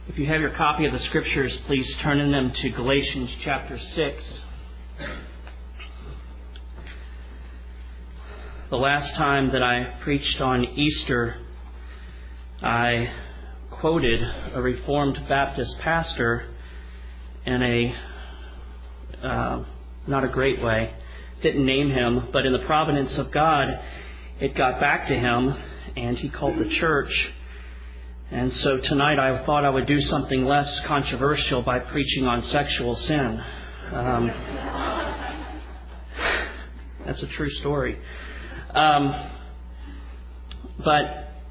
If you have your copy of the Scriptures, please turn in them to Galatians chapter 6. The last time that I preached on Easter, I quoted a Reformed Baptist pastor in a not a great way. Didn't name him, but in the providence of God, it got back to him, and he called the church. And so tonight I thought I would do something less controversial by preaching on sexual sin. That's a true story. But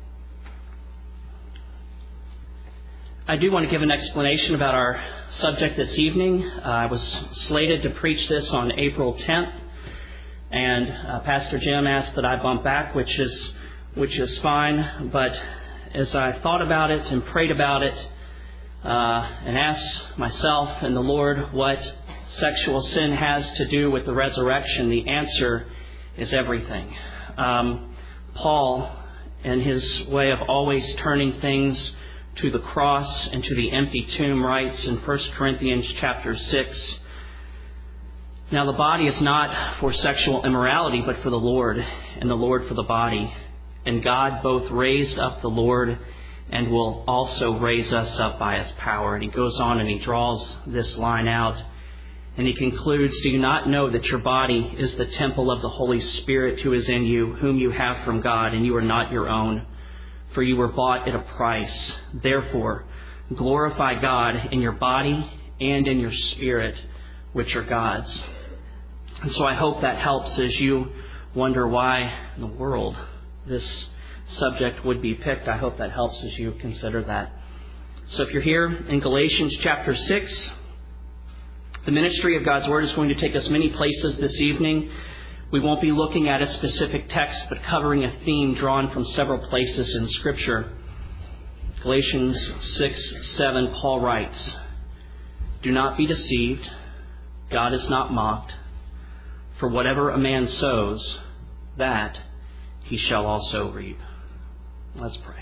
I do want to give an explanation about our subject this evening. I was slated to preach this on April 10th, and Pastor Jim asked that I bump back, which is fine. But as I thought about it and prayed about it and asked myself and the Lord what sexual sin has to do with the resurrection, the answer is everything. Paul, in his way of always turning things to the cross and to the empty tomb, writes in 1 Corinthians chapter 6, "Now the body is not for sexual immorality, but for the Lord, and the Lord for the body. And God both raised up the Lord and will also raise us up by His power." And he goes on and he draws this line out. And he concludes, "Do you not know that your body is the temple of the Holy Spirit who is in you, whom you have from God, and you are not your own? For you were bought at a price. Therefore, glorify God in your body and in your spirit, which are God's." And so I hope that helps as you wonder why in the world this subject would be picked. I hope that helps as you consider that. So if you're here in Galatians chapter 6, the ministry of God's Word is going to take us many places this evening. We won't be looking at a specific text, but covering a theme drawn from several places in Scripture. Galatians 6:7, Paul writes, "Do not be deceived. God is not mocked. For whatever a man sows, that he shall also reap." Let's pray.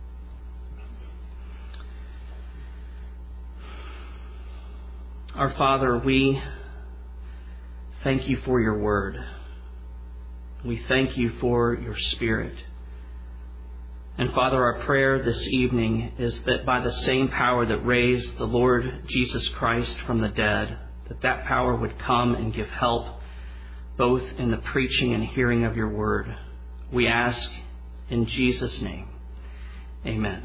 Our Father, we thank you for your word. We thank you for your Spirit. And Father, our prayer this evening is that by the same power that raised the Lord Jesus Christ from the dead, that power would come and give help both in the preaching and hearing of your word. We ask in Jesus' name. Amen.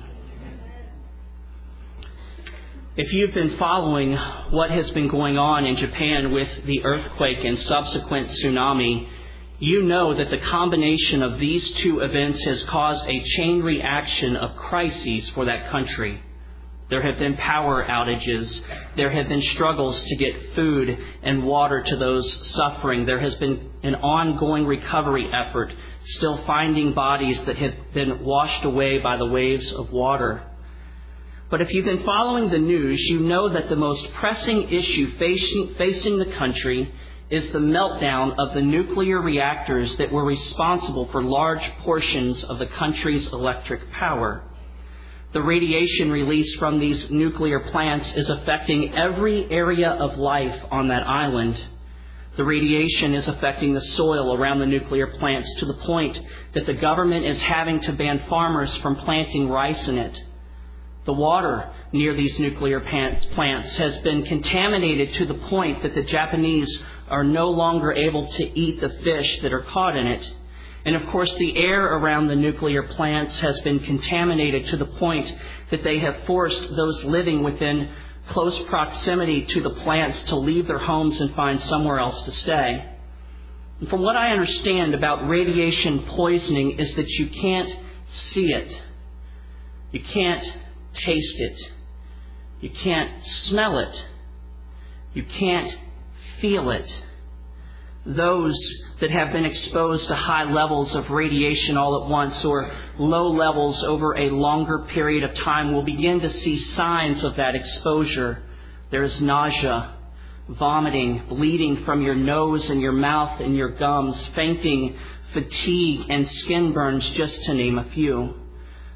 If you've been following what has been going on in Japan with the earthquake and subsequent tsunami, you know that the combination of these two events has caused a chain reaction of crises for that country. There have been power outages. There have been struggles to get food and water to those suffering. There has been an ongoing recovery effort, still finding bodies that have been washed away by the waves of water. But if you've been following the news, you know that the most pressing issue facing the country is the meltdown of the nuclear reactors that were responsible for large portions of the country's electric power. The radiation released from these nuclear plants is affecting every area of life on that island. The radiation is affecting the soil around the nuclear plants to the point that the government is having to ban farmers from planting rice in it. The water near these nuclear plants has been contaminated to the point that the Japanese are no longer able to eat the fish that are caught in it. And of course, the air around the nuclear plants has been contaminated to the point that they have forced those living within close proximity to the plants to leave their homes and find somewhere else to stay. And from what I understand about radiation poisoning is that you can't see it. You can't taste it. You can't smell it. You can't feel it. Those that have been exposed to high levels of radiation all at once or low levels over a longer period of time will begin to see signs of that exposure. There is nausea, vomiting, bleeding from your nose and your mouth and your gums, fainting, fatigue, and skin burns, just to name a few.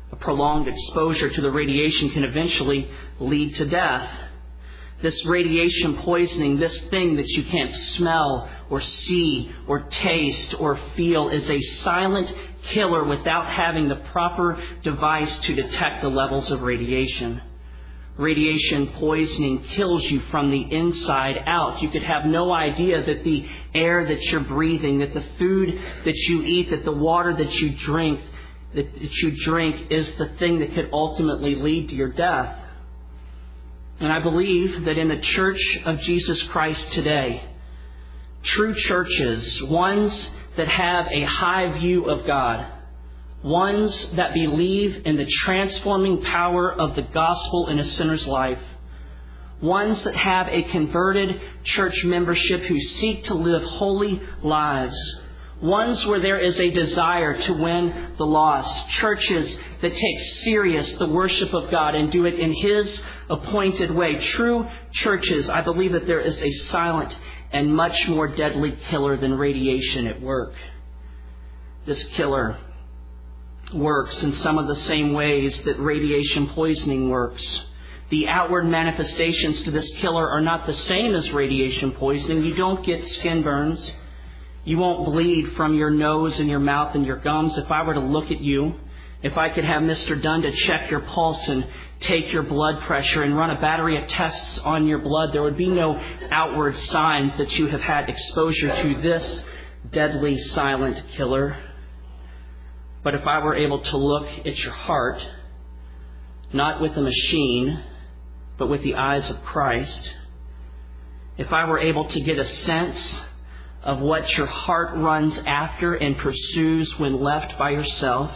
A prolonged exposure to the radiation can eventually lead to death. This radiation poisoning, this thing that you can't smell or see or taste or feel, is a silent killer without having the proper device to detect the levels of radiation. Radiation poisoning kills you from the inside out. You could have no idea that the air that you're breathing, that the food that you eat, that the water that you drink is the thing that could ultimately lead to your death. And I believe that in the Church of Jesus Christ today, true churches, ones that have a high view of God, ones that believe in the transforming power of the gospel in a sinner's life, ones that have a converted church membership who seek to live holy lives, ones where there is a desire to win the lost, churches that take serious the worship of God and do it in His appointed way. True churches, I believe that there is a silent and much more deadly killer than radiation at work. This killer works in some of the same ways that radiation poisoning works. The outward manifestations to this killer are not the same as radiation poisoning. You don't get skin burns. You won't bleed from your nose and your mouth and your gums. If I were to look at you, if I could have Mr. Dunn to check your pulse and take your blood pressure and run a battery of tests on your blood, there would be no outward signs that you have had exposure to this deadly silent killer. But if I were able to look at your heart, not with a machine, but with the eyes of Christ, if I were able to get a sense of what your heart runs after and pursues when left by yourself,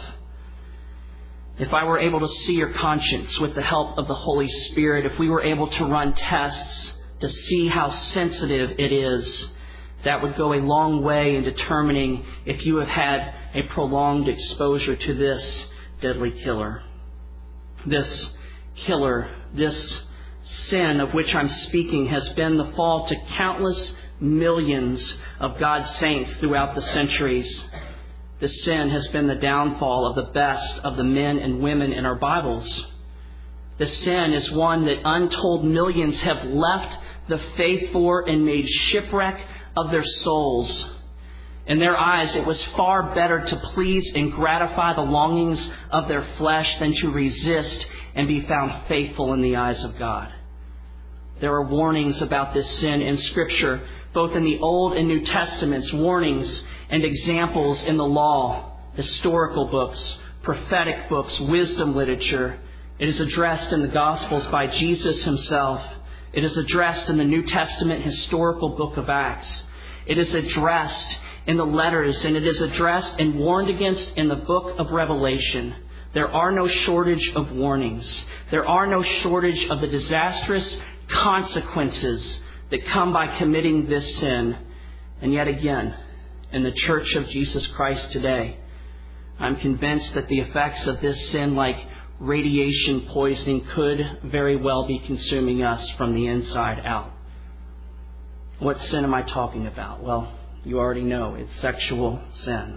if I were able to see your conscience with the help of the Holy Spirit, if we were able to run tests to see how sensitive it is, that would go a long way in determining if you have had a prolonged exposure to this deadly killer. This killer, this sin of which I'm speaking, has been the fall to countless millions of God's saints throughout the centuries. This sin has been the downfall of the best of the men and women in our Bibles. This sin is one that untold millions have left the faith for and made shipwreck of their souls. In their eyes, it was far better to please and gratify the longings of their flesh than to resist and be found faithful in the eyes of God. There are warnings about this sin in Scripture, both in the Old and New Testaments, warnings and examples in the law, historical books, prophetic books, wisdom literature. It is addressed in the Gospels by Jesus Himself. It is addressed in the New Testament historical book of Acts. It is addressed in the letters, and it is addressed and warned against in the book of Revelation. There are no shortage of warnings. There are no shortage of the disastrous consequences that come by committing this sin. And yet again, in the Church of Jesus Christ today, I'm convinced that the effects of this sin, like radiation poisoning, could very well be consuming us from the inside out. What sin am I talking about? Well, you already know. It's sexual sin.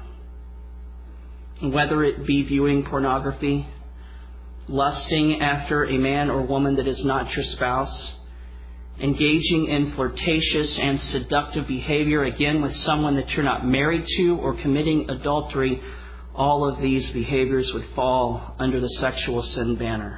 Whether it be viewing pornography, lusting after a man or woman that is not your spouse, engaging in flirtatious and seductive behavior, again, with someone that you're not married to, or committing adultery, all of these behaviors would fall under the sexual sin banner.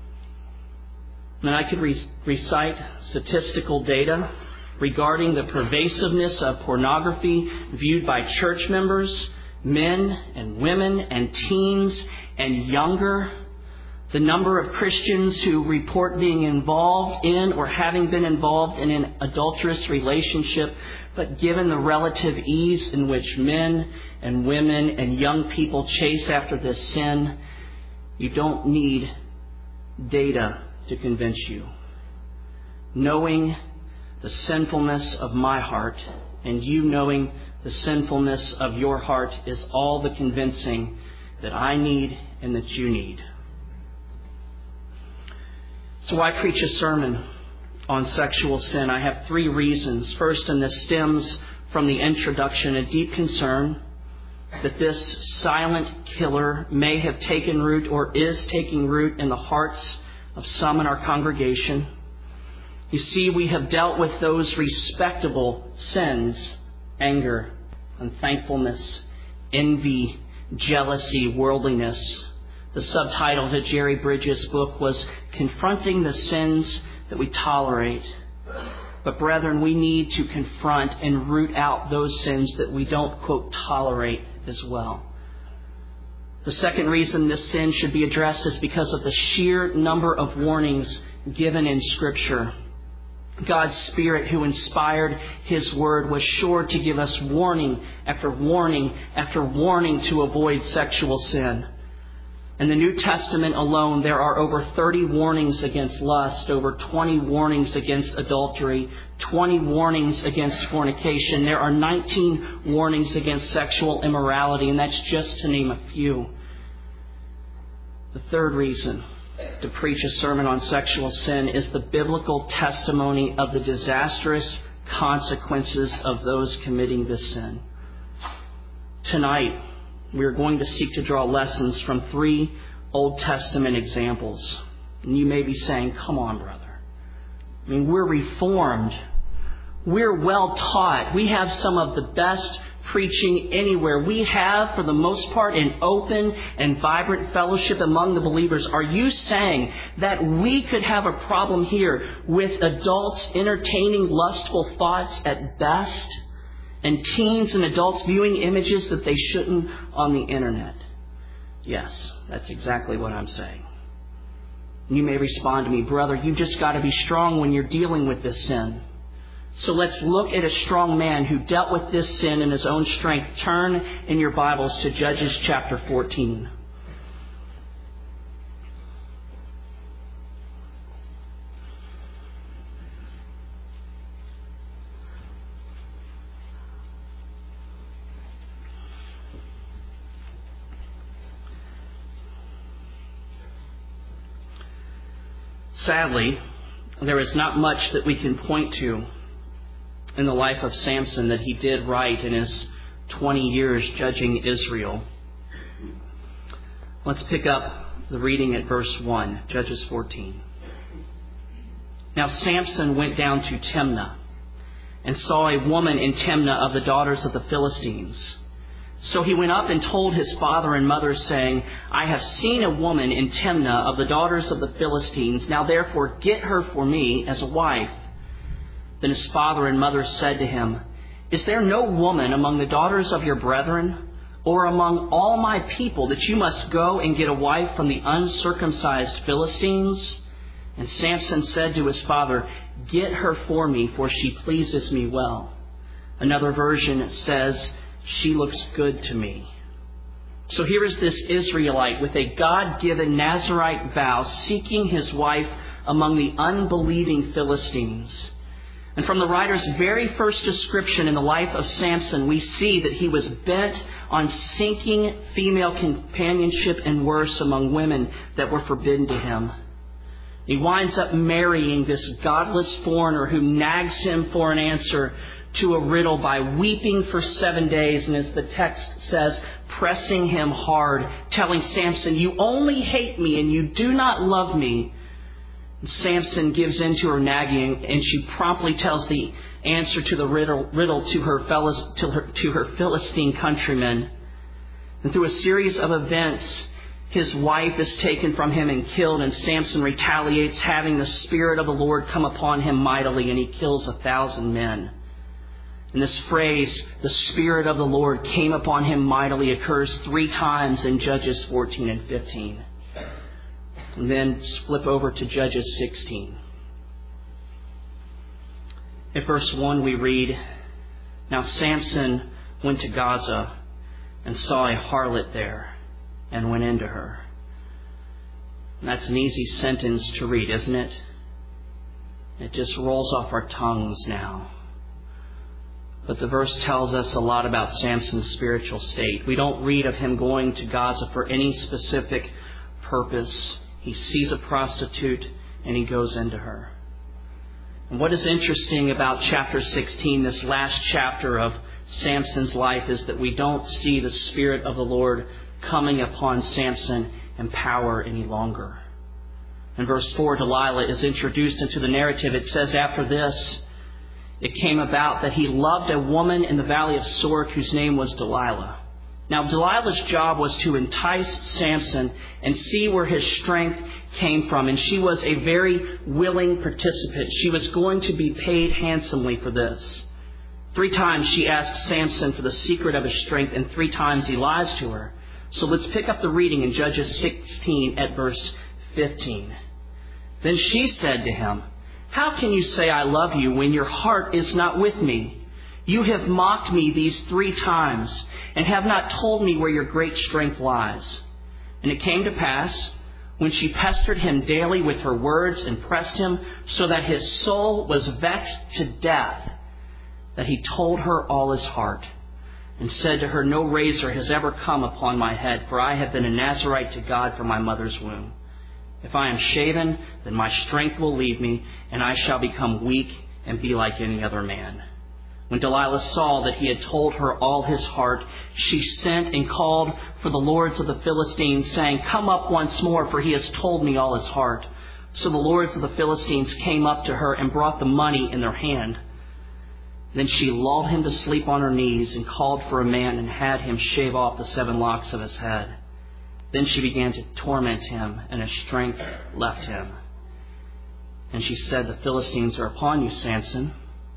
And I could recite statistical data regarding the pervasiveness of pornography viewed by church members, men and women and teens and younger. The number of Christians who report being involved in or having been involved in an adulterous relationship, but given the relative ease in which men and women and young people chase after this sin, you don't need data to convince you. Knowing the sinfulness of my heart and you knowing the sinfulness of your heart is all the convincing that I need and that you need. So I preach a sermon on sexual sin. I have 3 reasons. First, and this stems from the introduction, a deep concern that this silent killer may have taken root or is taking root in the hearts of some in our congregation. You see, we have dealt with those respectable sins: anger, unthankfulness, envy, jealousy, worldliness. The subtitle to Jerry Bridges' book was Confronting the Sins That We Tolerate. But brethren, we need to confront and root out those sins that we don't, quote, tolerate as well. The second reason this sin should be addressed is because of the sheer number of warnings given in Scripture. God's Spirit, who inspired His Word, was sure to give us warning after warning after warning to avoid sexual sin. In the New Testament alone, there are over 30 warnings against lust, over 20 warnings against adultery, 20 warnings against fornication. There are 19 warnings against sexual immorality, and that's just to name a few. The third reason to preach a sermon on sexual sin is the biblical testimony of the disastrous consequences of those committing this sin. Tonight, we are going to seek to draw lessons from 3 Old Testament examples. And you may be saying, come on, brother. I mean, we're reformed. We're well taught. We have some of the best preaching anywhere. We have, for the most part, an open and vibrant fellowship among the believers. Are you saying that we could have a problem here with adults entertaining lustful thoughts at best, and teens and adults viewing images that they shouldn't on the internet? Yes, that's exactly what I'm saying. You may respond to me, brother, you just got to be strong when you're dealing with this sin. So let's look at a strong man who dealt with this sin in his own strength. Turn in your Bibles to Judges chapter 14. Sadly, there is not much that we can point to in the life of Samson that he did right in his 20 years judging Israel. Let's pick up the reading at verse 1, Judges 14. Now Samson went down to Timnah and saw a woman in Timnah of the daughters of the Philistines. So he went up and told his father and mother, saying, I have seen a woman in Timnah of the daughters of the Philistines. Now therefore get her for me as a wife. Then his father and mother said to him, Is there no woman among the daughters of your brethren, or among all my people, that you must go and get a wife from the uncircumcised Philistines? And Samson said to his father, Get her for me, for she pleases me well. Another version says, She looks good to me. So here is this Israelite with a God-given Nazirite vow, seeking his wife among the unbelieving Philistines. And from the writer's very first description in the life of Samson, we see that he was bent on seeking female companionship and worse among women that were forbidden to him. He winds up marrying this godless foreigner who nags him for an answer to a riddle by weeping for 7 days, and as the text says, pressing him hard, telling Samson, You only hate me and you do not love me. Samson gives in to her nagging, and she promptly tells the answer to the riddle to her Philistine countrymen. And through a series of events, his wife is taken from him and killed, and Samson retaliates, having the Spirit of the Lord come upon him mightily, and he kills 1,000 men. And this phrase, the Spirit of the Lord came upon him mightily, occurs 3 times in Judges 14 and 15. And then flip over to Judges 16. At verse 1 we read, Now Samson went to Gaza and saw a harlot there and went into her. And that's an easy sentence to read, isn't it? It just rolls off our tongues now. But the verse tells us a lot about Samson's spiritual state. We don't read of him going to Gaza for any specific purpose. He sees a prostitute and he goes into her. And what is interesting about chapter 16, this last chapter of Samson's life is that we don't see the Spirit of the Lord coming upon Samson in power any longer. In verse 4, Delilah is introduced into the narrative. It says, after this, it came about that he loved a woman in the valley of Sorek whose name was Delilah. Now, Delilah's job was to entice Samson and see where his strength came from. And she was a very willing participant. She was going to be paid handsomely for this. 3 times she asked Samson for the secret of his strength, and 3 times he lies to her. So let's pick up the reading in Judges 16 at verse 15. Then she said to him, "How can you say I love you when your heart is not with me? You have mocked me these 3 times and have not told me where your great strength lies." And it came to pass, when she pestered him daily with her words and pressed him so that his soul was vexed to death, that he told her all his heart and said to her, "No razor has ever come upon my head, for I have been a Nazirite to God from my mother's womb. If I am shaven, then my strength will leave me, and I shall become weak and be like any other man." When Delilah saw that he had told her all his heart, she sent and called for the lords of the Philistines, saying, "Come up once more, for he has told me all his heart." So the lords of the Philistines came up to her and brought the money in their hand. Then she lulled him to sleep on her knees and called for a man and had him shave off the 7 locks of his head. Then she began to torment him, and his strength left him. And she said, "The Philistines are upon you, Samson."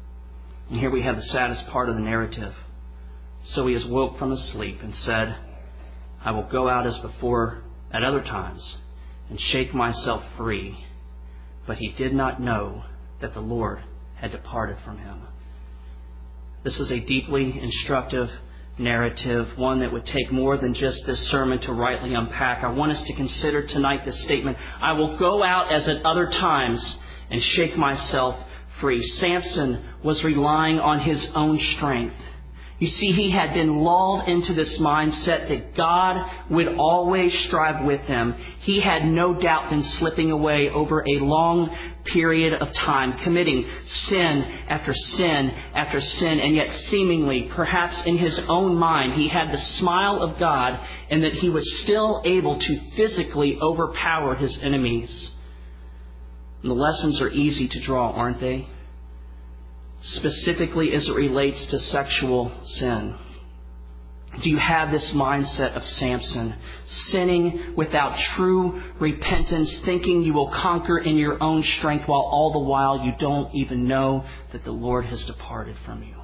And here we have the saddest part of the narrative. So he awoke from his sleep and said, "I will go out as before at other times and shake myself free." But he did not know that the Lord had departed from him. This is a deeply instructive narrative, one that would take more than just this sermon to rightly unpack. I want us to consider tonight this statement, "I will go out as at other times and shake myself free." Samson was relying on his own strength. You see, he had been lulled into this mindset that God would always strive with him. He had no doubt been slipping away over a long period of time, committing sin after sin after sin, and yet seemingly, perhaps in his own mind, he had the smile of God and that he was still able to physically overpower his enemies. And the lessons are easy to draw, aren't they? Specifically as it relates to sexual sin. Do you have this mindset of Samson, sinning without true repentance, thinking you will conquer in your own strength while all the while you don't even know that the Lord has departed from you?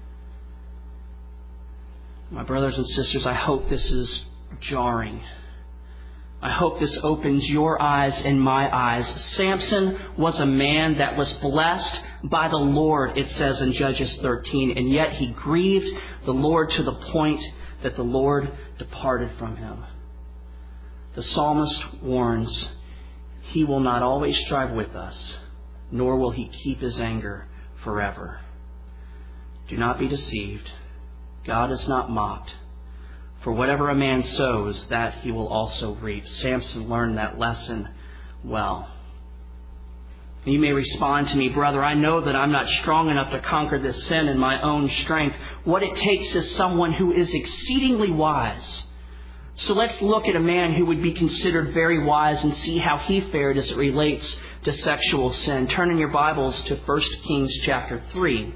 My brothers and sisters, I hope this is jarring. I hope this opens your eyes and my eyes. Samson was a man that was blessed by the Lord, it says in Judges 13, and yet he grieved the Lord to the point that the Lord departed from him. The psalmist warns, "He will not always strive with us, nor will he keep his anger forever." Do not be deceived. God is not mocked. For whatever a man sows, that he will also reap. Samson learned that lesson well. You may respond to me, "Brother, I know that I'm not strong enough to conquer this sin in my own strength. What it takes is someone who is exceedingly wise." So let's look at a man who would be considered very wise and see how he fared as it relates to sexual sin. Turn in your Bibles to 1 Kings chapter 3.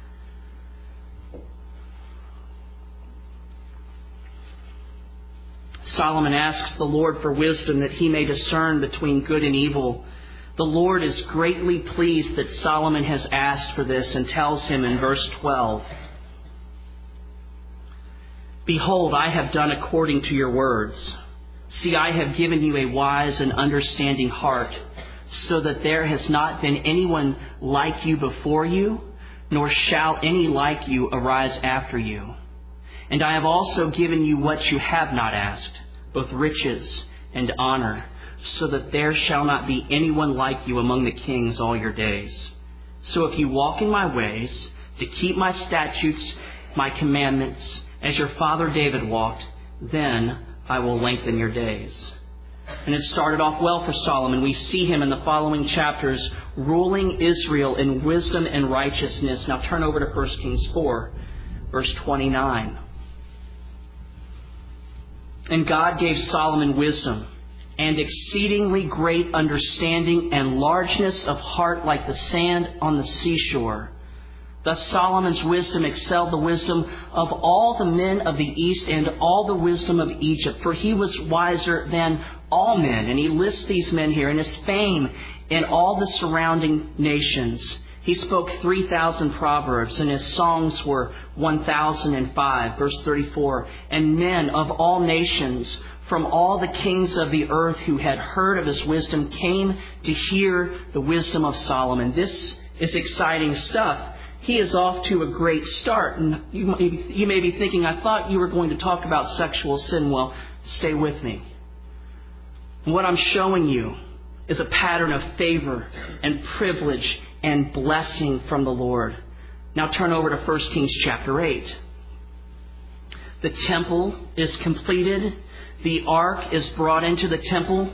Solomon asks the Lord for wisdom that he may discern between good and evil. The Lord is greatly pleased that Solomon has asked for this and tells him in verse 12, "Behold, I have done according to your words. See, I have given you a wise and understanding heart, so that there has not been anyone like you before you, nor shall any like you arise after you. And I have also given you what you have not asked, both riches and honor, so that there shall not be anyone like you among the kings all your days. So if you walk in my ways, to keep my statutes, my commandments, as your father David walked, then I will lengthen your days." And it started off well for Solomon. We see him in the following chapters ruling Israel in wisdom and righteousness. Now turn over to 1 Kings 4. Verse 29. And God gave Solomon wisdom and exceedingly great understanding and largeness of heart like the sand on the seashore. Thus Solomon's wisdom excelled the wisdom of all the men of the east and all the wisdom of Egypt, for he was wiser than all men. And he lists these men here, and his fame in all the surrounding nations. He spoke 3,000 proverbs, and his songs were 1,005. Verse 34, and men of all nations from all the kings of the earth who had heard of his wisdom came to hear the wisdom of Solomon. This is exciting stuff. He is off to a great start. And you may be thinking, I thought you were going to talk about sexual sin. Well, stay with me. What I'm showing you is a pattern of favor and privilege and blessing from the Lord. Now turn over to 1 Kings chapter 8. The temple is completed. The ark is brought into the temple.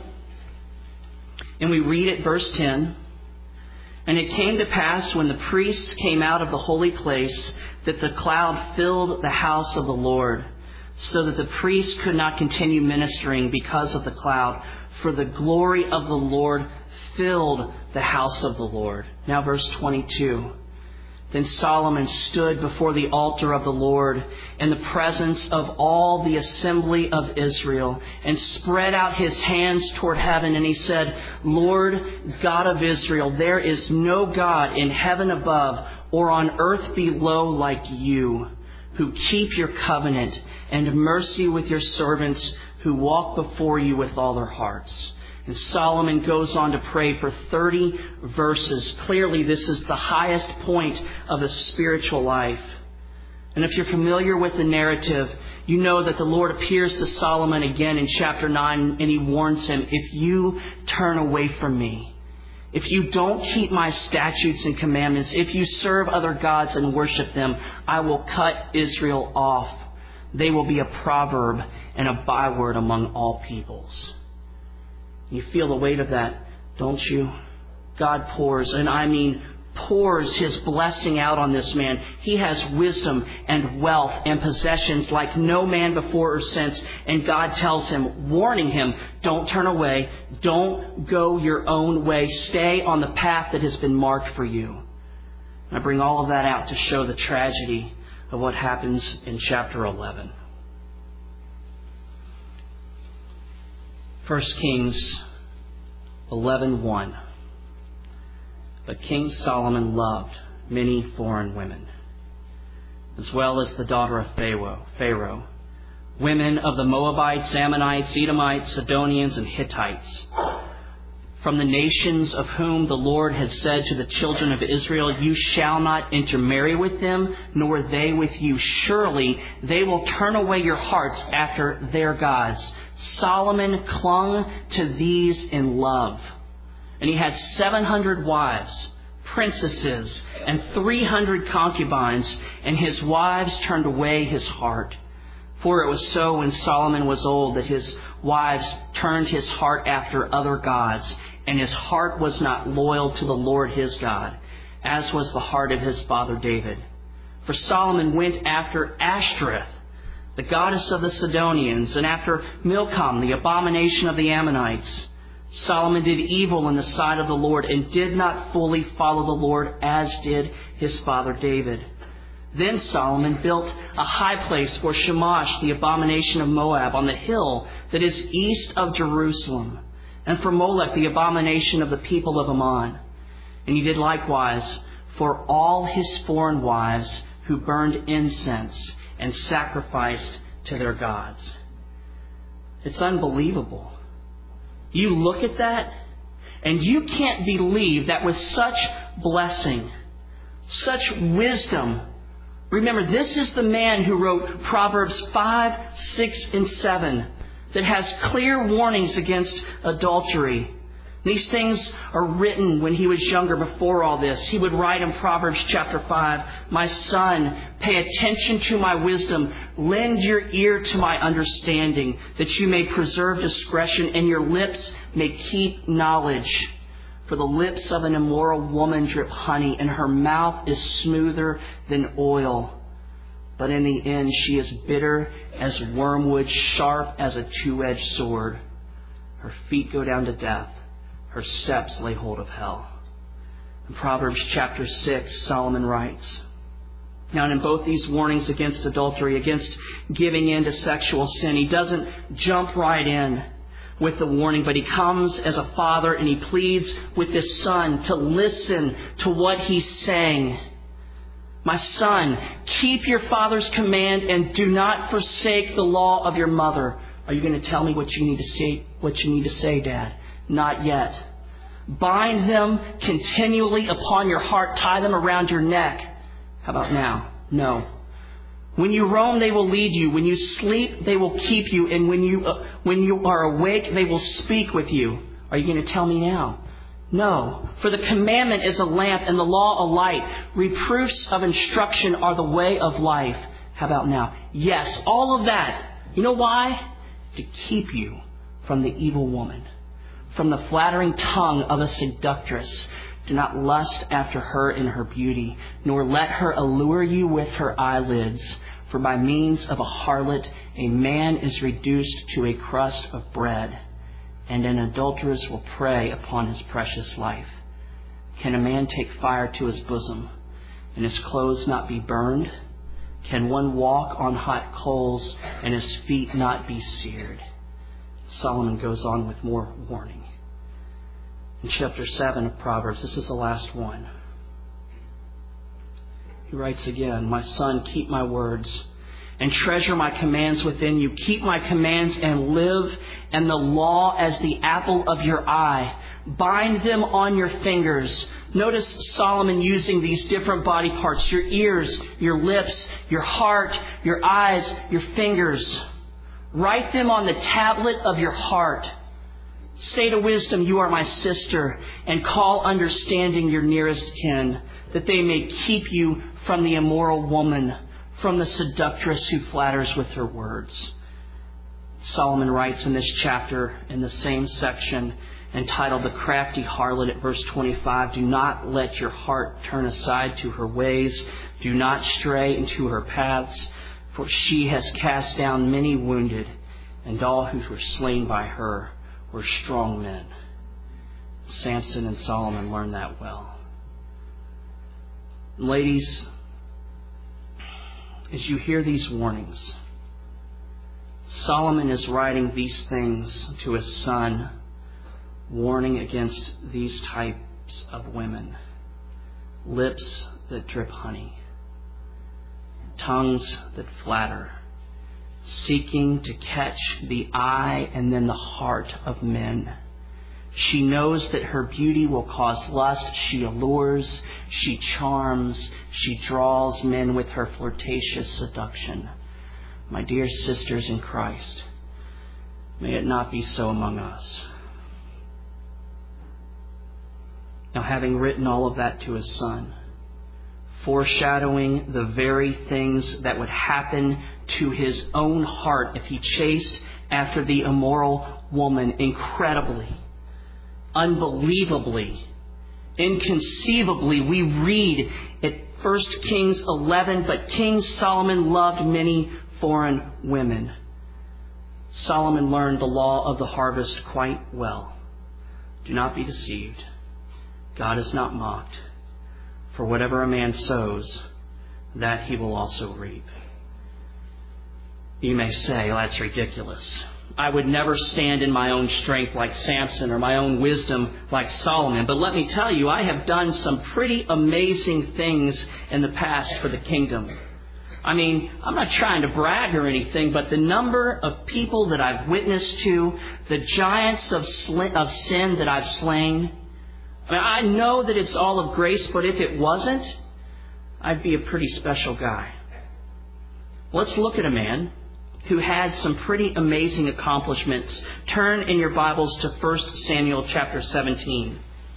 And we read at verse 10. And it came to pass when the priests came out of the holy place that the cloud filled the house of the Lord, so that the priests could not continue ministering because of the cloud, for the glory of the Lord filled the house of the Lord. Now verse 22. Then Solomon stood before the altar of the Lord in the presence of all the assembly of Israel and spread out his hands toward heaven. And he said, Lord God of Israel, there is no God in heaven above or on earth below like you, who keep your covenant and mercy with your servants who walk before you with all their hearts. And Solomon goes on to pray for 30 verses. Clearly, this is the highest point of his spiritual life. And if you're familiar with the narrative, you know that the Lord appears to Solomon again in chapter 9, and he warns him, if you turn away from me, if you don't keep my statutes and commandments, if you serve other gods and worship them, I will cut Israel off. They will be a proverb and a byword among all peoples. You feel the weight of that, don't you? God pours, and I mean pours his blessing out on this man. He has wisdom and wealth and possessions like no man before or since. And God tells him, warning him, don't turn away. Don't go your own way. Stay on the path that has been marked for you. And I bring all of that out to show the tragedy of what happens in chapter 11. 1 Kings 11:1. But King Solomon loved many foreign women, as well as the daughter of Pharaoh, women of the Moabites, Ammonites, Edomites, Sidonians, and Hittites, from the nations of whom the Lord had said to the children of Israel, you shall not intermarry with them, nor they with you. Surely they will turn away your hearts after their gods. Solomon clung to these in love. And he had 700 wives, princesses, and 300 concubines, and his wives turned away his heart. For it was so when Solomon was old that his wives turned his heart after other gods, and his heart was not loyal to the Lord his God, as was the heart of his father David. For Solomon went after Ashtoreth, the goddess of the Sidonians, and after Milcom, the abomination of the Ammonites. Solomon did evil in the sight of the Lord and did not fully follow the Lord as did his father David. Then Solomon built a high place for Shamash, the abomination of Moab, on the hill that is east of Jerusalem, and for Molech, the abomination of the people of Ammon. And he did likewise for all his foreign wives who burned incense and sacrificed to their gods. It's unbelievable. You look at that, and you can't believe that with such blessing, such wisdom. Remember, this is the man who wrote Proverbs 5, 6, and 7 that has clear warnings against adultery. These things are written when he was younger before all this. He would write in Proverbs chapter 5, my son, pay attention to my wisdom. Lend your ear to my understanding, that you may preserve discretion and your lips may keep knowledge. For the lips of an immoral woman drip honey, and her mouth is smoother than oil. but in the end she is bitter as wormwood, sharp as a two-edged sword. Her feet go down to death. Her steps lay hold of hell. In Proverbs chapter 6, Solomon writes, now, in both these warnings against adultery, against giving in to sexual sin, he doesn't jump right in with the warning, but he comes as a father and he pleads with his son to listen to what he's saying. My son, keep your father's command and do not forsake the law of your mother. Are you going to tell me what you need to say, Dad? Not yet. Bind them continually upon your heart. Tie them around your neck. How about now? No. When you roam, they will lead you. When you sleep, they will keep you. And when you are awake, they will speak with you. Are you going to tell me now? No. For the commandment is a lamp and the law a light. Reproofs of instruction are the way of life. How about now? Yes, all of that. You know why? To keep you from the evil woman, from the flattering tongue of a seductress. Do not lust after her in her beauty, nor let her allure you with her eyelids. For by means of a harlot, a man is reduced to a crust of bread, and an adulteress will prey upon his precious life. Can a man take fire to his bosom, and his clothes not be burned? Can one walk on hot coals, and his feet not be seared? Solomon goes on with more warning. In chapter 7 of Proverbs, this is the last one. He writes again, my son, keep my words and treasure my commands within you. Keep my commands and live, and the law as the apple of your eye. Bind them on your fingers. Notice Solomon using these different body parts, your ears, your lips, your heart, your eyes, your fingers. Write them on the tablet of your heart. Say to wisdom, you are my sister, and call understanding your nearest kin, that they may keep you from the immoral woman, from the seductress who flatters with her words. Solomon writes in this chapter, in the same section, entitled The Crafty Harlot, at verse 25, do not let your heart turn aside to her ways. Do not stray into her paths, for she has cast down many wounded, and all who were slain by her were strong men. Samson and Solomon learned that well. Ladies, as you hear these warnings, Solomon is writing these things to his son, warning against these types of women. Lips that drip honey, tongues that flatter, seeking to catch the eye and then the heart of men. She knows that her beauty will cause lust. She allures, she charms, she draws men with her flirtatious seduction. My dear sisters in Christ, may it not be so among us. Now, having written all of that to his son, foreshadowing the very things that would happen to his own heart if he chased after the immoral woman, incredibly, unbelievably, inconceivably, we read at 1 Kings 11, but King Solomon loved many foreign women. Solomon learned the law of the harvest quite well. Do not be deceived. God is not mocked. For whatever a man sows, that he will also reap. You may say, well, that's ridiculous. I would never stand in my own strength like Samson or my own wisdom like Solomon. But let me tell you, I have done some pretty amazing things in the past for the kingdom. I mean, I'm not trying to brag or anything, but the number of people that I've witnessed to, the giants of sin that I've slain, I mean, I know that it's all of grace, but if it wasn't, I'd be a pretty special guy. Let's look at a man who had some pretty amazing accomplishments. Turn in your Bibles to 1 Samuel chapter 17.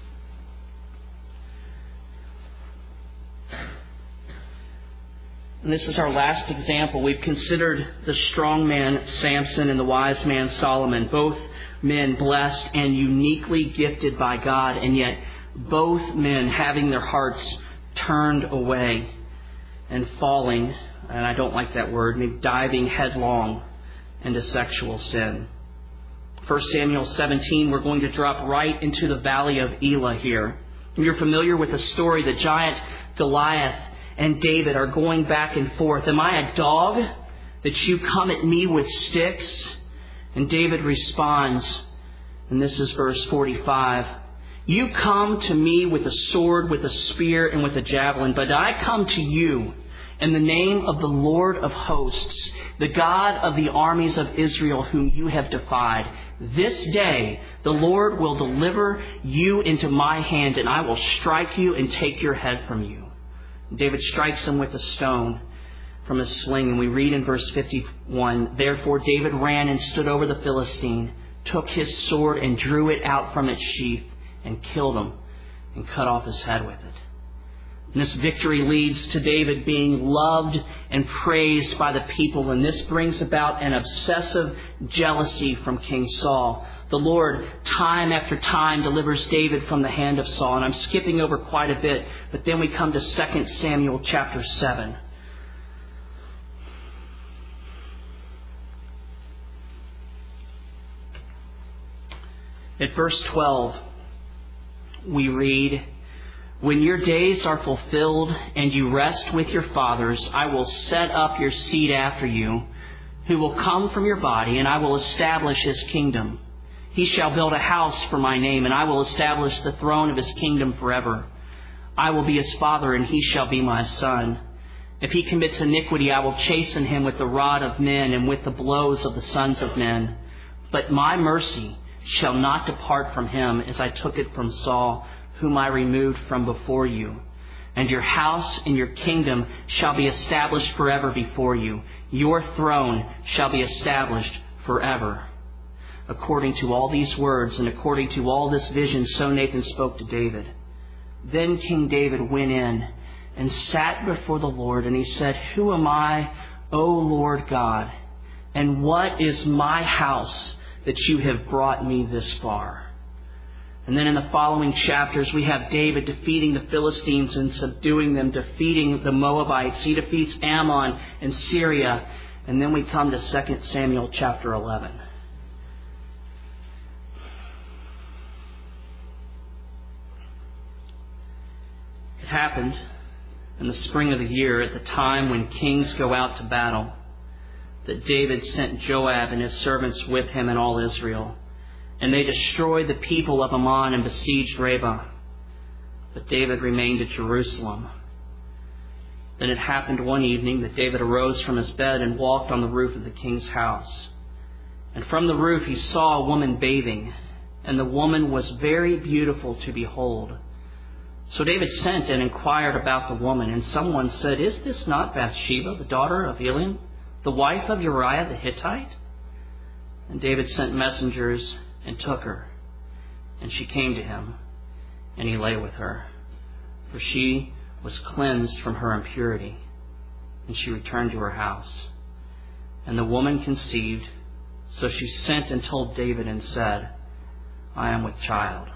And this is our last example. We've considered the strong man Samson and the wise man Solomon, both men blessed and uniquely gifted by God, and yet both men having their hearts turned away and falling and I don't like that word, maybe diving headlong into sexual sin. 1 Samuel 17, we're going to drop right into the valley of Elah here. You're familiar with the story. The giant Goliath and David are going back and forth. Am I a dog that you come at me with sticks? And David responds, and this is verse 45, you come to me with a sword, with a spear, and with a javelin, but I come to you in the name of the Lord of hosts, the God of the armies of Israel, whom you have defied. This day the Lord will deliver you into my hand, and I will strike you and take your head from you. David strikes him with a stone from his sling, and we read in verse 51, therefore David ran and stood over the Philistine, took his sword and drew it out from its sheath, and killed him and cut off his head with it. And this victory leads to David being loved and praised by the people. And this brings about an obsessive jealousy from King Saul. The Lord, time after time, delivers David from the hand of Saul. And I'm skipping over quite a bit, but then we come to 2 Samuel chapter 7. At verse 12, we read, when your days are fulfilled and you rest with your fathers, I will set up your seed after you, who will come from your body, and I will establish his kingdom. He shall build a house for my name, and I will establish the throne of his kingdom forever. I will be his father, and he shall be my son. If he commits iniquity, I will chasten him with the rod of men and with the blows of the sons of men. But my mercy shall not depart from him, as I took it from Saul, whom I removed from before you. And your house and your kingdom shall be established forever before you. Your throne shall be established forever. According to all these words and according to all this vision, so Nathan spoke to David. Then King David went in and sat before the Lord, and he said, who am I, O Lord God? And what is my house that you have brought me this far? And then in the following chapters, we have David defeating the Philistines and subduing them, defeating the Moabites. He defeats Ammon and Syria. And then we come to 2 Samuel chapter 11. It happened in the spring of the year, at the time when kings go out to battle, that David sent Joab and his servants with him and all Israel. And they destroyed the people of Ammon and besieged Rabbah. But David remained at Jerusalem. Then it happened one evening that David arose from his bed and walked on the roof of the king's house. And from the roof he saw a woman bathing, and the woman was very beautiful to behold. So David sent and inquired about the woman, and someone said, is this not Bathsheba, the daughter of Eliam, the wife of Uriah the Hittite? And David sent messengers and took her, and she came to him, and he lay with her, for she was cleansed from her impurity, and she returned to her house. And the woman conceived, so she sent and told David and said, I am with child.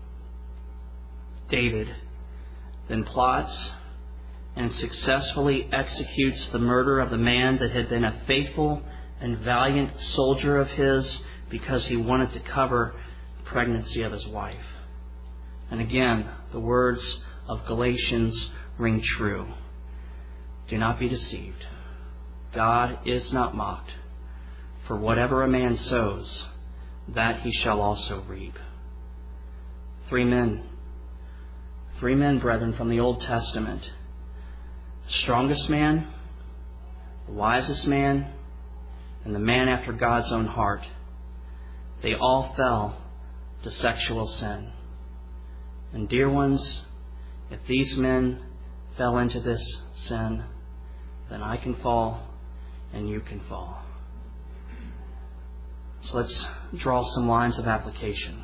David then plots and successfully executes the murder of the man that had been a faithful and valiant soldier of his, because he wanted to cover the pregnancy of his wife. And again, the words of Galatians ring true. Do not be deceived. God is not mocked. For whatever a man sows, that he shall also reap. Three men, brethren, from the Old Testament. The strongest man, the wisest man, and the man after God's own heart. They all fell to sexual sin. And dear ones, if these men fell into this sin, then I can fall and you can fall. So let's draw some lines of application.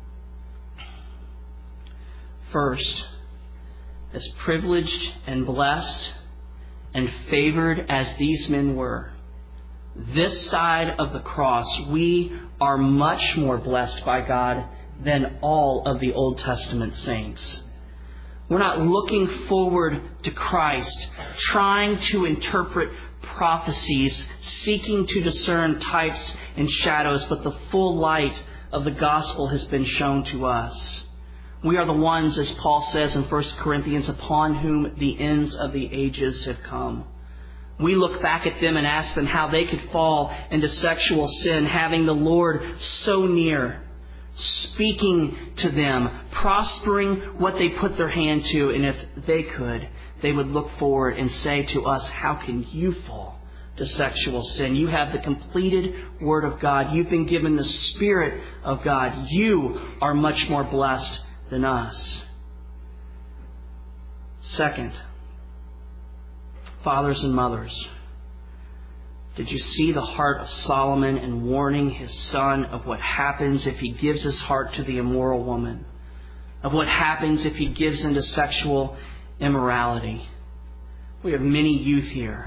First, as privileged and blessed and favored as these men were, this side of the cross, we are much more blessed by God than all of the Old Testament saints. We're not looking forward to Christ, trying to interpret prophecies, seeking to discern types and shadows, but the full light of the gospel has been shown to us. We are the ones, as Paul says in 1 Corinthians, upon whom the ends of the ages have come. We look back at them and ask them how they could fall into sexual sin, having the Lord so near, speaking to them, prospering what they put their hand to. And if they could, they would look forward and say to us, how can you fall to sexual sin? You have the completed Word of God. You've been given the Spirit of God. You are much more blessed than us. Second, fathers and mothers, did you see the heart of Solomon in warning his son of what happens if he gives his heart to the immoral woman? Of what happens if he gives into sexual immorality? We have many youth here.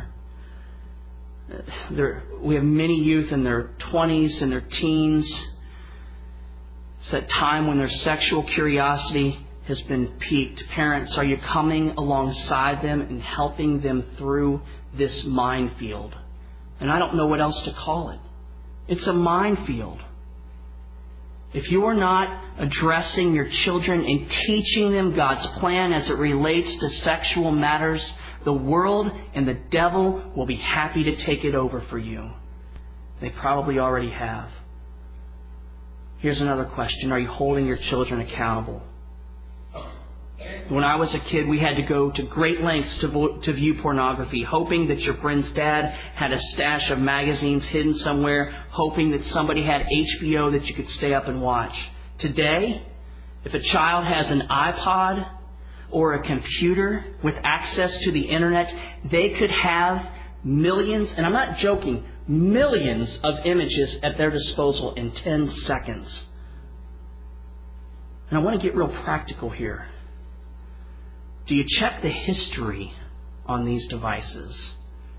We have many youth in their 20s and their teens. It's that time when their sexual curiosity has been piqued. Parents, are you coming alongside them and helping them through this minefield? And I don't know what else to call it. It's a minefield. If you are not addressing your children and teaching them God's plan as it relates to sexual matters, the world and the devil will be happy to take it over for you. They probably already have. Here's another question. Are you holding your children accountable? When I was a kid, we had to go to great lengths to view pornography, hoping that your friend's dad had a stash of magazines hidden somewhere, hoping that somebody had HBO that you could stay up and watch. Today, if a child has an iPod or a computer with access to the internet, they could have millions, and I'm not joking, millions of images at their disposal in 10 seconds. And I want to get real practical here. Do you check the history on these devices?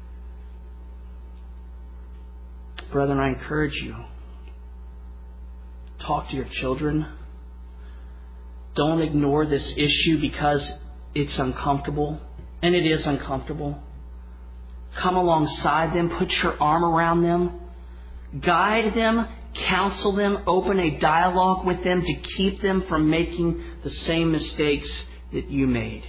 Brethren, I encourage you, talk to your children. Don't ignore this issue because it's uncomfortable, and it is uncomfortable. Come alongside them, put your arm around them, guide them, counsel them, open a dialogue with them to keep them from making the same mistakes that you made.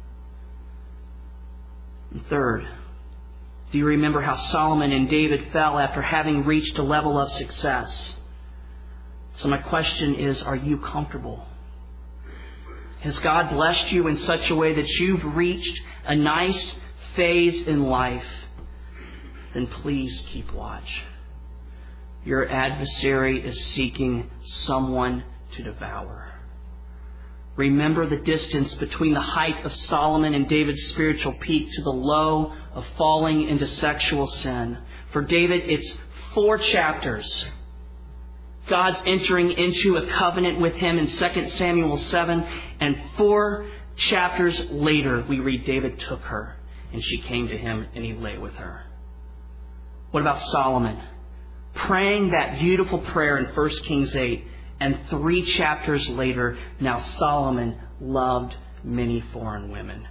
And third, do you remember how Solomon and David fell after having reached a level of success? So my question is, are you comfortable? Has God blessed you in such a way that you've reached a nice phase in life? Then please keep watch. Your adversary is seeking someone to devour. Remember the distance between the height of Solomon and David's spiritual peak to the low of falling into sexual sin. For David, it's 4 chapters. God's entering into a covenant with him in 2 Samuel 7. And 4 chapters later, we read David took her and she came to him and he lay with her. What about Solomon? Praying that beautiful prayer in 1 Kings 8. And 3 chapters later, now Solomon loved many foreign women.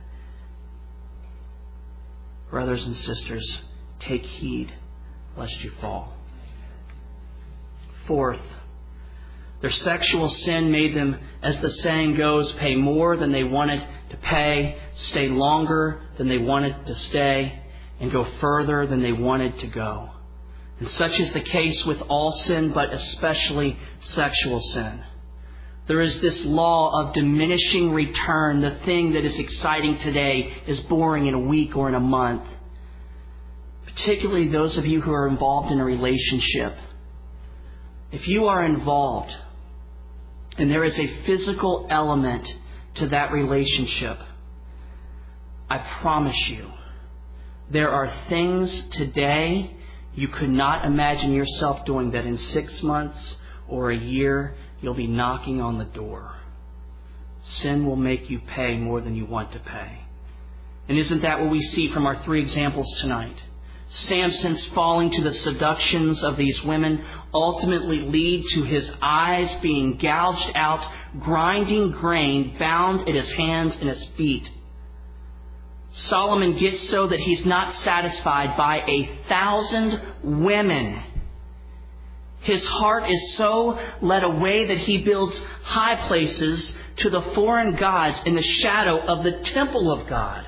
Brothers and sisters, take heed lest you fall. Fourth, their sexual sin made them, as the saying goes, pay more than they wanted to pay, stay longer than they wanted to stay, and go further than they wanted to go. And such is the case with all sin, but especially sexual sin. There is this law of diminishing return. The thing that is exciting today is boring in a week or in a month. Particularly those of you who are involved in a relationship. If you are involved and there is a physical element to that relationship, I promise you, there are things today you could not imagine yourself doing that in 6 months or a year you'll be knocking on the door. Sin will make you pay more than you want to pay. And isn't that what we see from our 3 examples tonight? Samson's falling to the seductions of these women ultimately lead to his eyes being gouged out, grinding grain bound at his hands and his feet. Solomon gets so that he's not satisfied by 1,000 women. His heart is so led away that he builds high places to the foreign gods in the shadow of the temple of God.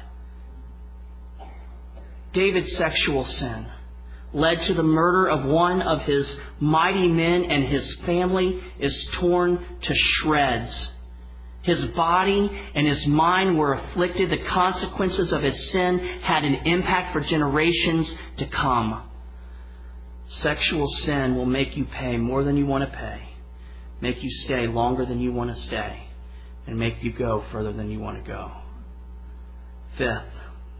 David's sexual sin led to the murder of one of his mighty men, and his family is torn to shreds. His body and his mind were afflicted. The consequences of his sin had an impact for generations to come. Sexual sin will make you pay more than you want to pay, make you stay longer than you want to stay, and make you go further than you want to go. Fifth,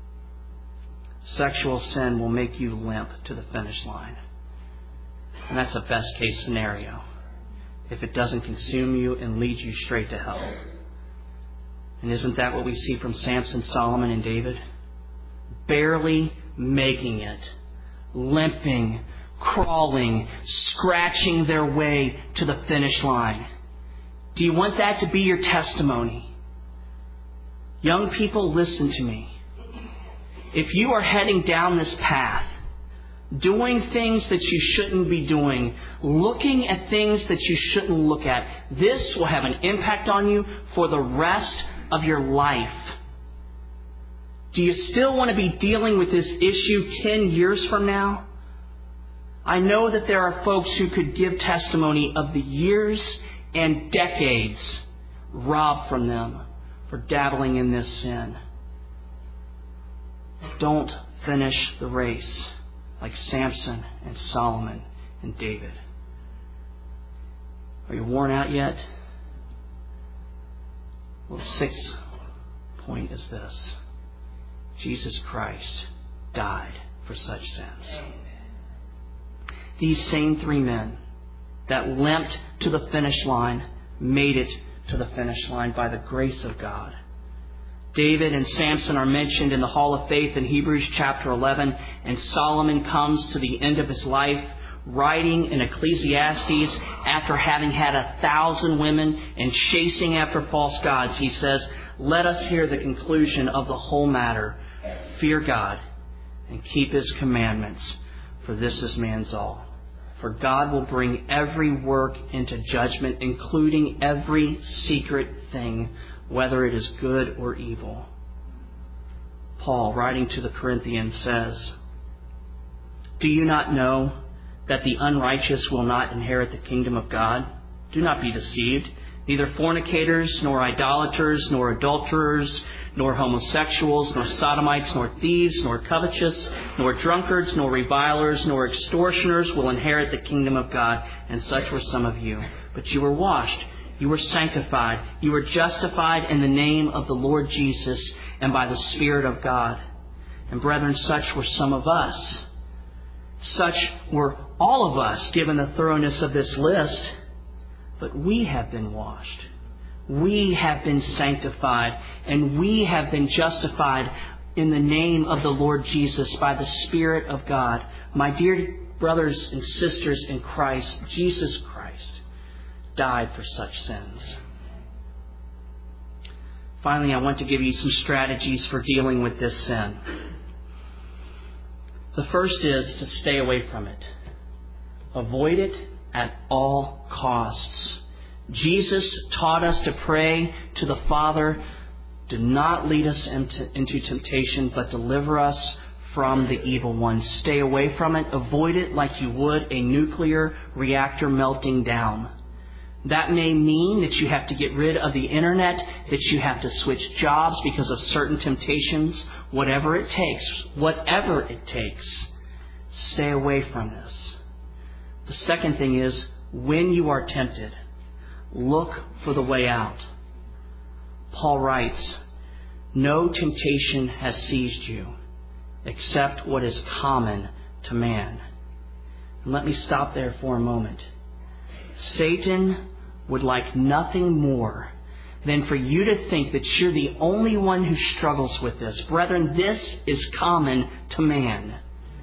sexual sin will make you limp to the finish line. And that's a best case scenario, if it doesn't consume you and lead you straight to hell. And isn't that what we see from Samson, Solomon, and David? Barely making it, limping, crawling, scratching their way to the finish line. Do you want that to be your testimony? Young people, listen to me. If you are heading down this path, doing things that you shouldn't be doing, looking at things that you shouldn't look at, this will have an impact on you for the rest of your life. Do you still want to be dealing with this issue 10 years from now? I know that there are folks who could give testimony of the years and decades robbed from them for dabbling in this sin. Don't finish the race like Samson and Solomon and David. Are you worn out yet? Well, the sixth point is this: Jesus Christ died for such sins. These same three men that limped to the finish line made it to the finish line by the grace of God. David and Samson are mentioned in the Hall of Faith in Hebrews chapter 11, and Solomon comes to the end of his life writing in Ecclesiastes after having had 1,000 women and chasing after false gods. He says, "Let us hear the conclusion of the whole matter. Fear God and keep His commandments, for this is man's all. For God will bring every work into judgment, including every secret thing, whether it is good or evil." Paul, writing to the Corinthians, says, "Do you not know that the unrighteous will not inherit the kingdom of God? Do not be deceived. Neither fornicators, nor idolaters, nor adulterers, nor homosexuals, nor sodomites, nor thieves, nor covetous, nor drunkards, nor revilers, nor extortioners will inherit the kingdom of God. And such were some of you. But you were washed, you were sanctified, you were justified in the name of the Lord Jesus and by the Spirit of God. And brethren, such were some of us. Such were all of us, given the thoroughness of this list. But we have been washed. We have been sanctified. And we have been justified in the name of the Lord Jesus by the Spirit of God. My dear brothers and sisters in Christ, Jesus Christ died for such sins. Finally, I want to give you some strategies for dealing with this sin. The first is to stay away from it. Avoid it at all costs. Jesus taught us to pray to the Father, "Do not lead us into temptation, but deliver us from the evil one." Stay away from it. Avoid it like you would a nuclear reactor melting down. That may mean that you have to get rid of the internet, that you have to switch jobs because of certain temptations. Whatever it takes, stay away from this. The second thing is, when you are tempted, look for the way out. Paul writes, "No temptation has seized you except what is common to man." And let me stop there for a moment. Satan would like nothing more than for you to think that you're the only one who struggles with this. Brethren, this is common to man.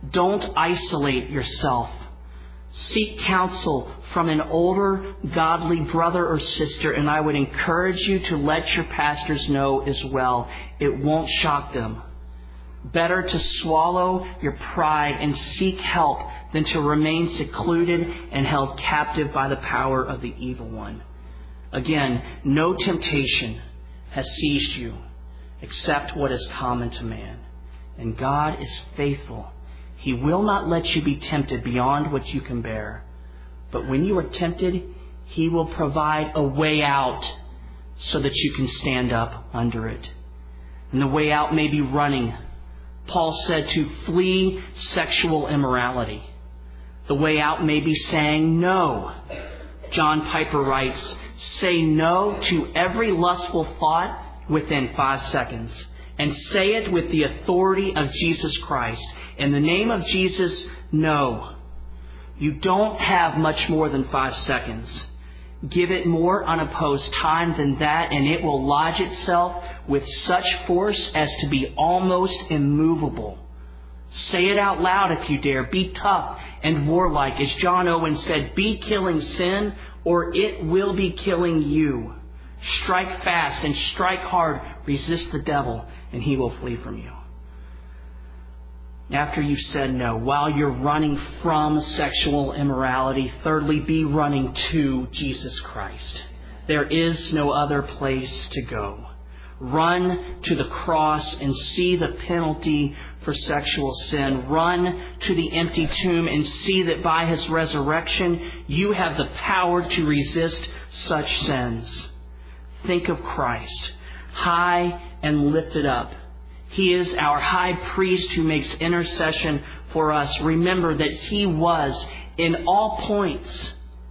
Don't isolate yourself. Seek counsel from an older, godly brother or sister, and I would encourage you to let your pastors know as well. It won't shock them. Better to swallow your pride and seek help than to remain secluded and held captive by the power of the evil one. Again, no temptation has seized you except what is common to man. And God is faithful. He will not let you be tempted beyond what you can bear. But when you are tempted, He will provide a way out so that you can stand up under it. And the way out may be running. Paul said to flee sexual immorality. The way out may be saying no. John Piper writes, say no to every lustful thought within 5 seconds. And say it with the authority of Jesus Christ. In the name of Jesus, no. You don't have much more than 5 seconds. Give it more unopposed time than that, and it will lodge itself with such force as to be almost immovable. Say it out loud if you dare. Be tough and warlike. As John Owen said, be killing sin, or it will be killing you. Strike fast and strike hard. Resist the devil, and he will flee from you. After you've said no, while you're running from sexual immorality, thirdly, be running to Jesus Christ. There is no other place to go. Run to the cross and see the penalty for sexual sin. Run to the empty tomb and see that by His resurrection, you have the power to resist such sins. Think of Christ, high and lifted up. He is our high priest who makes intercession for us. Remember that He was in all points,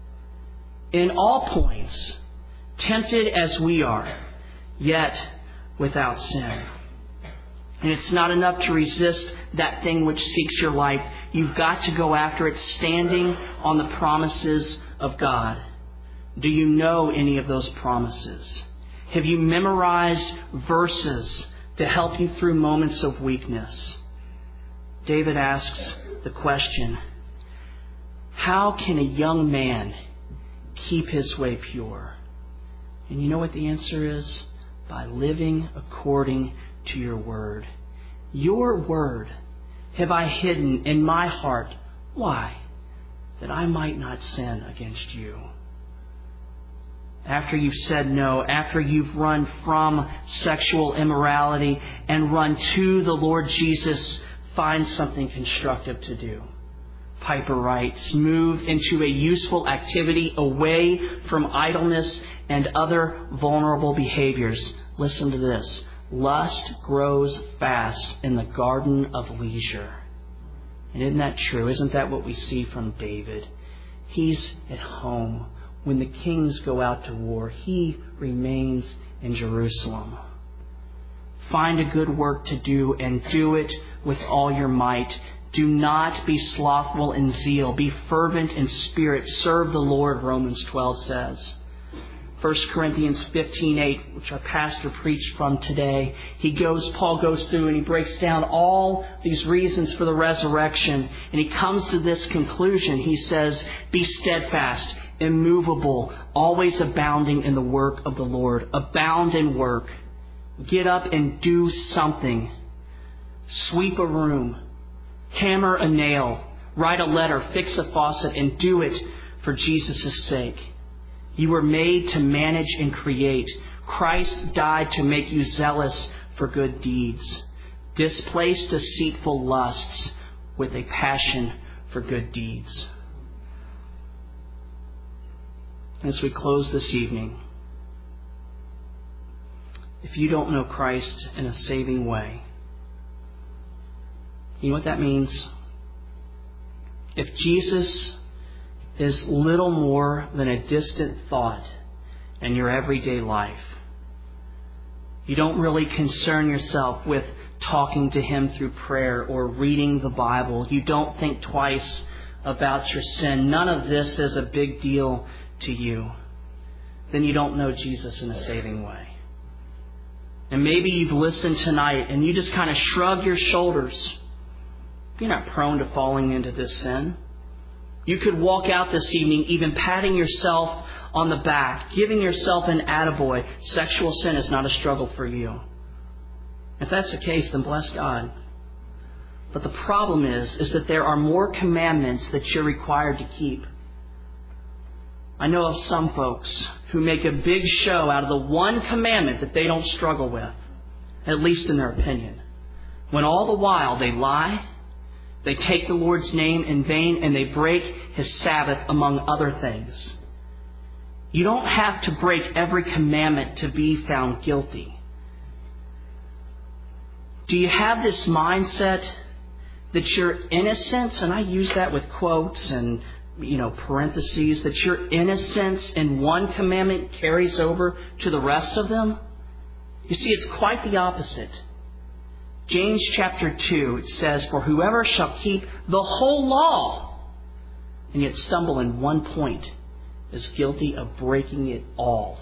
tempted as we are, yet without sin. And it's not enough to resist that thing which seeks your life. You've got to go after it, standing on the promises of God. Do you know any of those promises? Have you memorized verses to help you through moments of weakness? David asks the question, how can a young man keep his way pure? And you know what the answer is? By living according to your word. Your word have I hidden in my heart. Why? That I might not sin against you. After you've said no, after you've run from sexual immorality and run to the Lord Jesus, find something constructive to do. Piper writes, move into a useful activity away from idleness and other vulnerable behaviors. Listen to this. Lust grows fast in the garden of leisure. And isn't that true? Isn't that what we see from David? He's at home. When the kings go out to war, he remains in Jerusalem. Find a good work to do and do it with all your might. Do not be slothful in zeal. Be fervent in spirit. Serve the Lord, Romans 12 says. 1 Corinthians 15:8, which our pastor preached from today, Paul goes through and he breaks down all these reasons for the resurrection. And he comes to this conclusion. He says, be steadfast, immovable, always abounding in the work of the Lord. Abound in work. Get up and do something. Sweep a room. Hammer a nail. Write a letter. Fix a faucet. And do it for Jesus' sake. You were made to manage and create. Christ died to make you zealous for good deeds. Displace deceitful lusts with a passion for good deeds. As we close this evening, if you don't know Christ in a saving way, you know what that means? If Jesus is little more than a distant thought in your everyday life, you don't really concern yourself with talking to Him through prayer or reading the Bible. You don't think twice about your sin. None of this is a big deal to you. Then you don't know Jesus in a saving way. And maybe you've listened tonight and you just kind of shrug your shoulders. You're not prone to falling into this sin. You could walk out this evening even patting yourself on the back, giving yourself an attaboy. Sexual sin is not a struggle for you. If that's the case, then bless God. But the problem is that there are more commandments that you're required to keep. I know of some folks who make a big show out of the one commandment that they don't struggle with, at least in their opinion, when all the while they lie, they take the Lord's name in vain, and they break His Sabbath, among other things. You don't have to break every commandment to be found guilty. Do you have this mindset that your innocence, and I use that with quotes and parentheses, that your innocence in one commandment carries over to the rest of them? You see, it's quite the opposite. James chapter 2, it says, "For whoever shall keep the whole law and yet stumble in one point is guilty of breaking it all."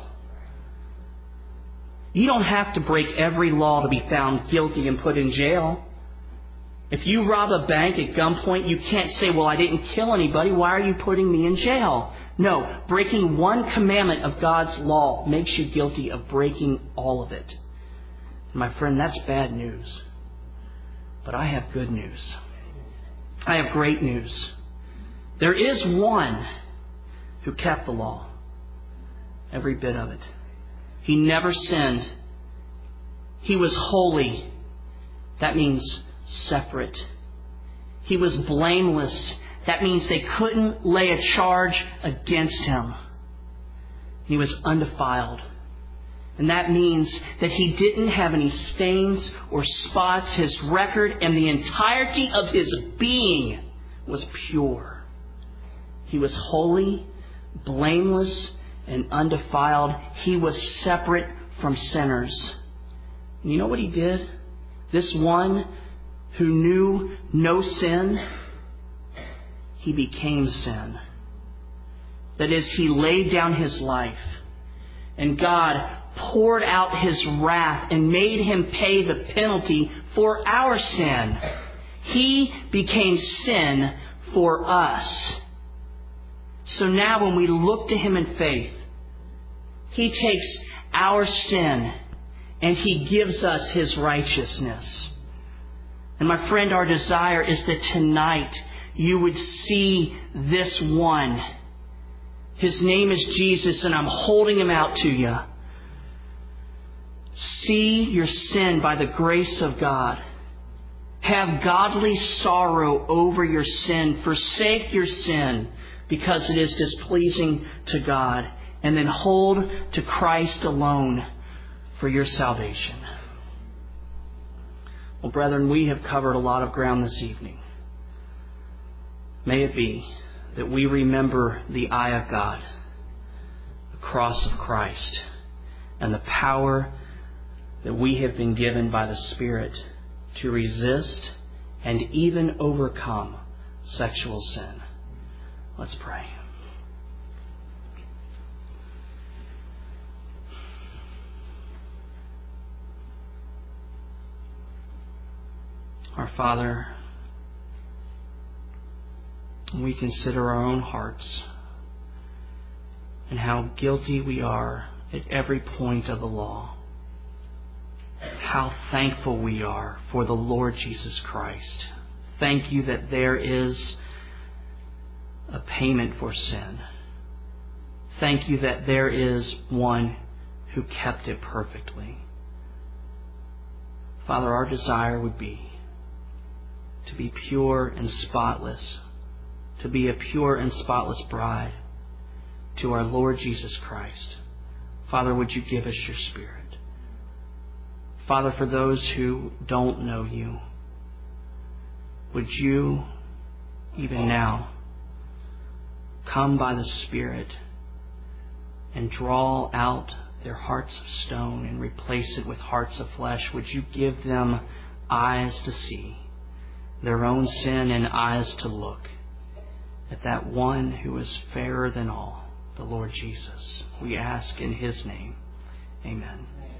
You don't have to break every law to be found guilty and put in jail. If you rob a bank at gunpoint, you can't say, "Well, I didn't kill anybody. Why are you putting me in jail?" No, breaking one commandment of God's law makes you guilty of breaking all of it. And my friend, that's bad news. But I have good news. I have great news. There is one who kept the law, every bit of it. He never sinned. He was holy. That means separate. He was blameless. That means they couldn't lay a charge against him. He was undefiled. And that means that he didn't have any stains or spots. His record and the entirety of his being was pure. He was holy, blameless, and undefiled. He was separate from sinners. And you know what he did? This one who knew no sin, he became sin. That is, he laid down his life. And God poured out His wrath and made Him pay the penalty for our sin. He became sin for us. So now when we look to Him in faith, He takes our sin and He gives us His righteousness. And my friend, our desire is that tonight you would see this one. His name is Jesus, and I'm holding Him out to you. See your sin by the grace of God. Have godly sorrow over your sin. Forsake your sin because it is displeasing to God. And then hold to Christ alone for your salvation. Well, brethren, we have covered a lot of ground this evening. May it be that we remember the eye of God, the cross of Christ, and the power that we have been given by the Spirit to resist and even overcome sexual sin. Let's pray. Our Father, we consider our own hearts and how guilty we are at every point of the law. How thankful we are for the Lord Jesus Christ. Thank you that there is a payment for sin. Thank you that there is one who kept it perfectly. Father, our desire would be to be pure and spotless, to be a pure and spotless bride to our Lord Jesus Christ. Father, would you give us your Spirit? Father, for those who don't know you, would you, even now, come by the Spirit and draw out their hearts of stone and replace it with hearts of flesh? Would you give them eyes to see their own sin and eyes to look at that one who is fairer than all, the Lord Jesus? We ask in His name. Amen.